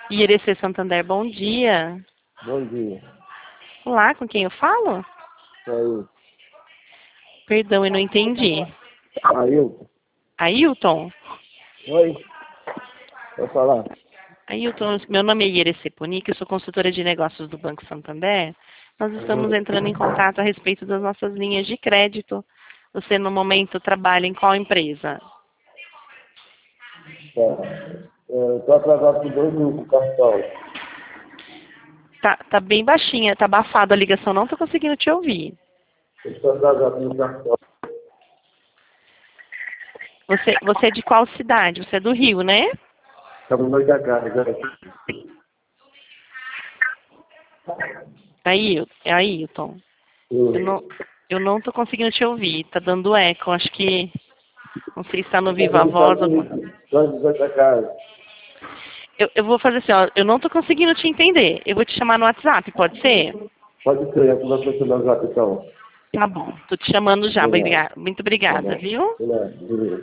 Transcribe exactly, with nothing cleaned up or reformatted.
Irecê Santander, bom dia. Bom dia. Olá, com quem eu falo? Aí. Perdão, eu não entendi. Ailton. Ailton? Oi. Pode falar. Ailton, meu nome é Irecê Ponic, eu sou consultora de negócios do Banco Santander. Nós estamos entrando em contato a respeito das nossas linhas de crédito. Você, no momento, trabalha em qual empresa? Tá. É, eu tô atrasado por dois minutos com o cartão. Tá, tá bem baixinha, tá abafada a ligação, não tô conseguindo te ouvir. Eu estou atrasado no cartão. Você, você é de qual cidade? Você é do Rio, né? Estamos no I H, já. Ailton, é Ailton. Eu não, eu não tô conseguindo te ouvir, tá dando eco, acho que, não sei se está no Viva Voz. Alguma... Eu, eu vou fazer assim, ó, eu não tô conseguindo te entender, eu vou te chamar no WhatsApp, pode ser? Pode ser, eu converso com o WhatsApp, então. Tá bom, tô te chamando já, Obrigado. muito obrigada, viu? Obrigado.